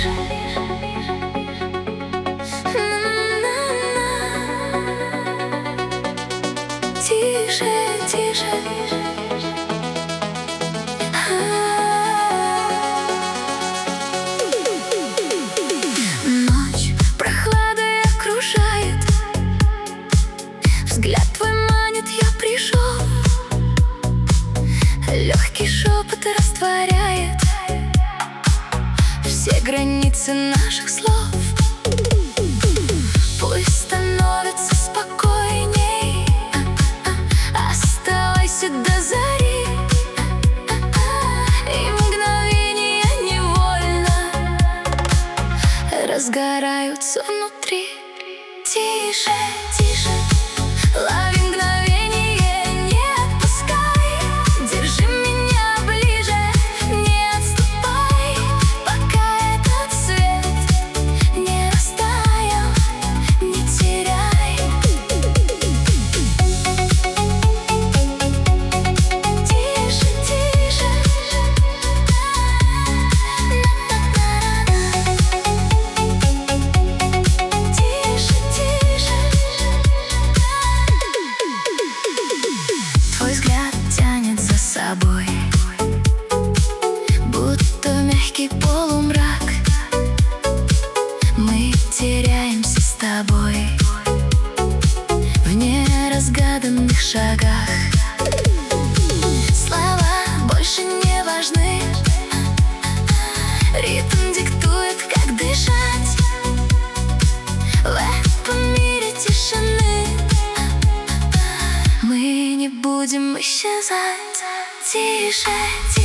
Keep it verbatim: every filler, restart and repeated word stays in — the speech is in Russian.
Тише, тише. Ночь прохладой окружает, взгляд твой манит, я пришел. Легкий шепот растворяет все границы наших слов. Пусть становится спокойней, оставайся до зари, и мгновения невольно разгораются внутри. Тише, тише, лови мгновение, не отпускай. Держи меня ближе, не отступай, пока этот свет не растаял, не теряй. Тише, тише. Тише, тише. Твой взгляд тянет за собой, будто мягкий полумрак. Мы теряемся с тобой в неразгаданных шагах. Слова больше не важны, ритм диктует, как дышать. В этом мире тишины мы не будем исчезать. Тише, тише.